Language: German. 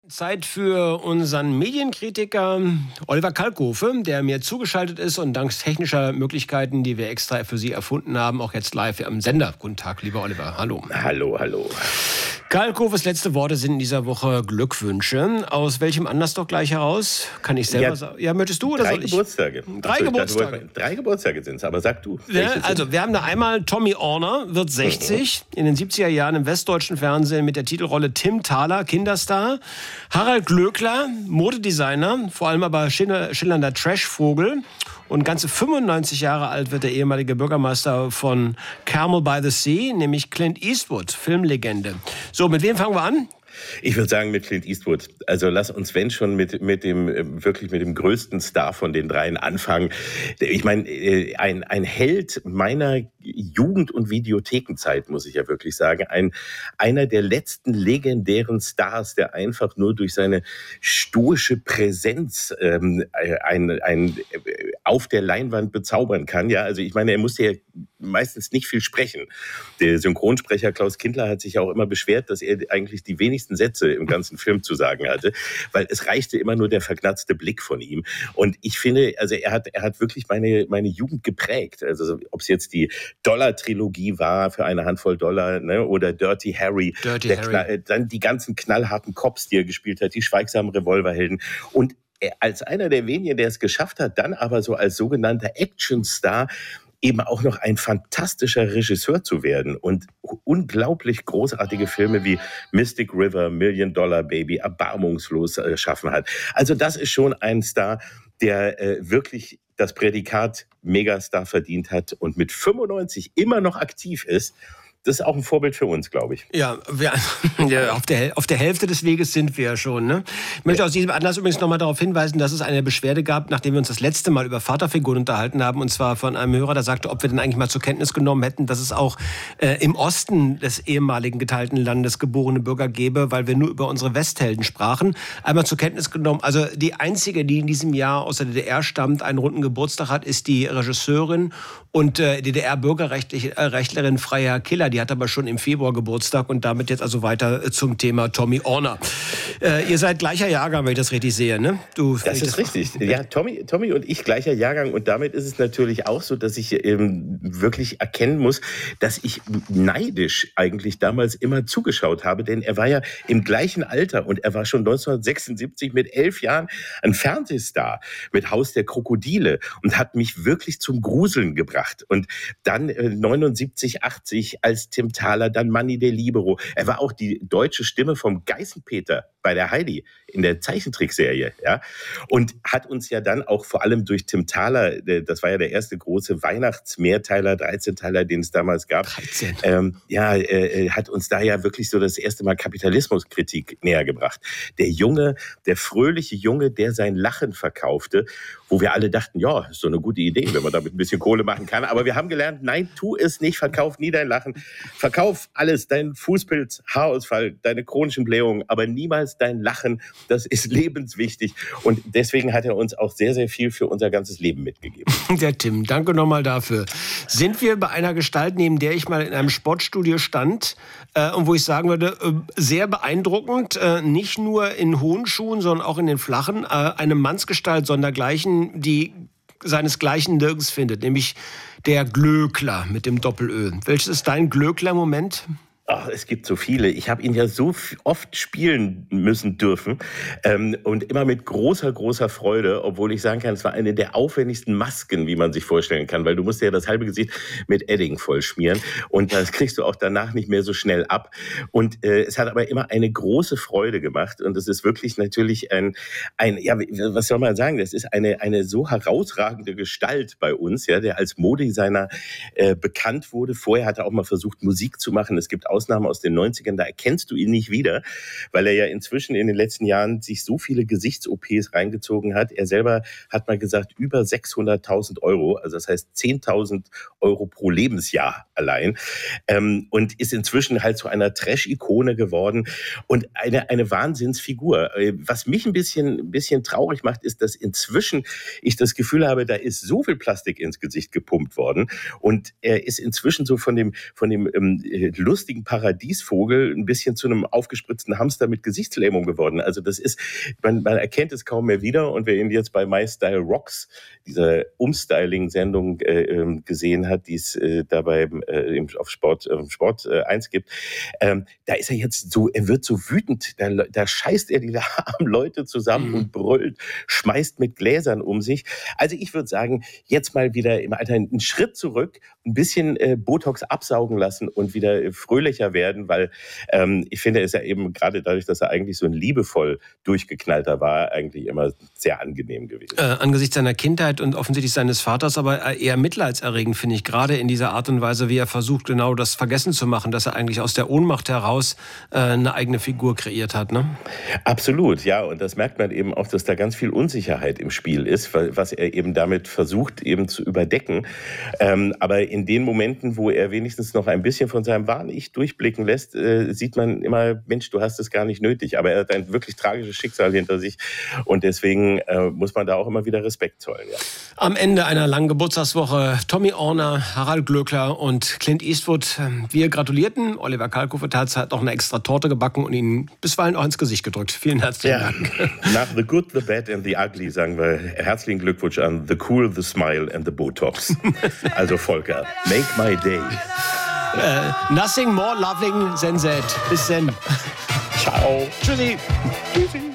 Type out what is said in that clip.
Zeit für unseren Medienkritiker Oliver Kalkofe, der mir zugeschaltet ist und dank technischer Möglichkeiten, die wir extra für Sie erfunden haben, auch jetzt live am Sender. Guten Tag, lieber Oliver. Hallo. Hallo. Kalkofes letzte Worte sind in dieser Woche Glückwünsche. Aus welchem Anlass doch gleich heraus? Kann ich selber sagen? Ja, möchtest du oder soll ich? Geburtstage. Geburtstage. 3 Geburtstage sind es, aber sag du. Ja, also wir haben da einmal Tommy Orner, wird 60, in den 70er Jahren im westdeutschen Fernsehen mit der Titelrolle Tim Thaler, Kinderstar. Harald Glöckler, Modedesigner, vor allem aber schillernder Trashvogel. Und ganze 95 Jahre alt wird der ehemalige Bürgermeister von Carmel by the Sea, nämlich Clint Eastwood, Filmlegende. So, mit wem fangen wir an? Ich würde sagen mit Clint Eastwood. Also lass uns, wenn schon, mit dem größten Star von den dreien anfangen. Ich meine, ein Held meiner Jugend- und Videothekenzeit, muss ich ja wirklich sagen. Einer der letzten legendären Stars, der einfach nur durch seine stoische Präsenz auf der Leinwand bezaubern kann. Ja, also ich meine, er musste ja meistens nicht viel sprechen. Der Synchronsprecher Klaus Kindler hat sich ja auch immer beschwert, dass er eigentlich die wenigsten Sätze im ganzen Film zu sagen hatte, weil es reichte immer nur der verknatzte Blick von ihm. Und ich finde, also er hat wirklich meine Jugend geprägt. Also ob es jetzt die Dollar-Trilogie war für eine Handvoll Dollar, ne, oder Dirty Harry. Dann die ganzen knallharten Cops, die er gespielt hat, die schweigsamen Revolverhelden. Und als einer der wenigen, der es geschafft hat, dann aber so als sogenannter Actionstar eben auch noch ein fantastischer Regisseur zu werden und unglaublich großartige Filme wie Mystic River, $1 Million Baby, erbarmungslos schaffen hat. Also das ist schon ein Star, der wirklich das Prädikat Megastar verdient hat und mit 95 immer noch aktiv ist. Das ist auch ein Vorbild für uns, glaube ich. Ja, auf der Hälfte des Weges sind wir ja schon. Ne? Ich möchte aus diesem Anlass übrigens nochmal darauf hinweisen, dass es eine Beschwerde gab, nachdem wir uns das letzte Mal über Vaterfiguren unterhalten haben, und zwar von einem Hörer, der sagte, ob wir denn eigentlich mal zur Kenntnis genommen hätten, dass es auch im Osten des ehemaligen geteilten Landes geborene Bürger gäbe, weil wir nur über unsere Westhelden sprachen. Einmal zur Kenntnis genommen, also die einzige, die in diesem Jahr aus der DDR stammt, einen runden Geburtstag hat, ist die Regisseurin und DDR-Bürgerrechtlerin Freya Killer. Die hat aber schon im Februar Geburtstag und damit jetzt also weiter zum Thema Tommy Orner. Ihr seid gleicher Jahrgang, wenn ich das richtig sehe, ne? Das ist richtig. Ja, Tommy und ich gleicher Jahrgang, und damit ist es natürlich auch so, dass ich wirklich erkennen muss, dass ich neidisch eigentlich damals immer zugeschaut habe, denn er war ja im gleichen Alter und er war schon 1976 mit 11 Jahren ein Fernsehstar mit Haus der Krokodile und hat mich wirklich zum Gruseln gebracht. Und dann 79, 80 als Tim Thaler, dann Manni der Libero. Er war auch die deutsche Stimme vom Geißenpeter bei der Heidi in der Zeichentrickserie, ja, und hat uns ja dann auch vor allem durch Tim Thaler, das war ja der erste große Weihnachtsmehrteiler, 13-Teiler, den es damals gab, 13. Hat uns da ja wirklich so das erste Mal Kapitalismuskritik näher gebracht. Der fröhliche Junge, der sein Lachen verkaufte, wo wir alle dachten, ja, ist so eine gute Idee, wenn man damit ein bisschen Kohle machen kann, aber wir haben gelernt, nein, tu es nicht, verkauf nie dein Lachen, verkauf alles, dein Fußpilz, Haarausfall, deine chronischen Blähungen, aber niemals dein Lachen, das ist lebenswichtig. Und deswegen hat er uns auch sehr, sehr viel für unser ganzes Leben mitgegeben. Der Tim, danke nochmal dafür. Sind wir bei einer Gestalt, neben der ich mal in einem Sportstudio stand und wo ich sagen würde, sehr beeindruckend, nicht nur in hohen Schuhen, sondern auch in den flachen, eine Mannsgestalt sondergleichen, die seinesgleichen nirgends findet, nämlich der Glöckler mit dem Doppel-Ö. Welches ist dein Glöckler-Moment? Ach, es gibt so viele. Ich habe ihn ja so oft spielen müssen dürfen und immer mit großer Freude, obwohl ich sagen kann, es war eine der aufwendigsten Masken, wie man sich vorstellen kann, weil du musst ja das halbe Gesicht mit Edding vollschmieren und das kriegst du auch danach nicht mehr so schnell ab. Und es hat aber immer eine große Freude gemacht und es ist wirklich natürlich was soll man sagen, das ist eine so herausragende Gestalt bei uns, ja, der als Modedesigner bekannt wurde. Vorher hat er auch mal versucht, Musik zu machen. Es gibt Ausnahmen aus den 90ern, da erkennst du ihn nicht wieder, weil er ja inzwischen in den letzten Jahren sich so viele Gesichts-OPs reingezogen hat. Er selber hat mal gesagt, über 600.000 Euro, also das heißt 10.000 Euro pro Lebensjahr allein, und ist inzwischen halt zu einer Trash-Ikone geworden und eine Wahnsinnsfigur. Was mich ein bisschen traurig macht, ist, dass inzwischen ich das Gefühl habe, da ist so viel Plastik ins Gesicht gepumpt worden und er ist inzwischen so von dem lustigen Paradiesvogel ein bisschen zu einem aufgespritzten Hamster mit Gesichtslähmung geworden. Also das ist, man erkennt es kaum mehr wieder. Und wer ihn jetzt bei My Style Rocks, dieser Umstyling-Sendung gesehen hat, die es dabei auf Sport 1 gibt, da ist er jetzt so, er wird so wütend, da scheißt er die armen Leute zusammen und brüllt, schmeißt mit Gläsern um sich. Also ich würde sagen, jetzt mal wieder im Alter einen Schritt zurück, ein bisschen Botox absaugen lassen und wieder fröhlicher werden, weil ich finde, er ist ja eben gerade dadurch, dass er eigentlich so ein liebevoll durchgeknallter war, eigentlich immer sehr angenehm gewesen. Angesichts seiner Kindheit und offensichtlich seines Vaters, aber eher mitleidserregend, finde ich, gerade in dieser Art und Weise, wie er versucht, genau das vergessen zu machen, dass er eigentlich aus der Ohnmacht heraus eine eigene Figur kreiert hat, ne? Absolut, ja, und das merkt man eben auch, dass da ganz viel Unsicherheit im Spiel ist, was er eben damit versucht, eben zu überdecken. Aber in den Momenten, wo er wenigstens noch ein bisschen von seinem wahren Ich durchblicken lässt, sieht man immer, Mensch, du hast es gar nicht nötig. Aber er hat ein wirklich tragisches Schicksal hinter sich und deswegen muss man da auch immer wieder Respekt zollen. Ja. Am Ende einer langen Geburtstagswoche Tommy Orner, Harald Glöckler und Clint Eastwood. Wir gratulierten. Oliver Kalkofe hat noch eine extra Torte gebacken und ihn bisweilen auch ins Gesicht gedrückt. Vielen herzlichen Dank. Nach The Good, The Bad and The Ugly sagen wir herzlichen Glückwunsch an The Cool, The Smile and The Botox. Also Volker, make my day. Nothing more loving than that. Bis dann. Ciao. Tschüssi. Tschüssi.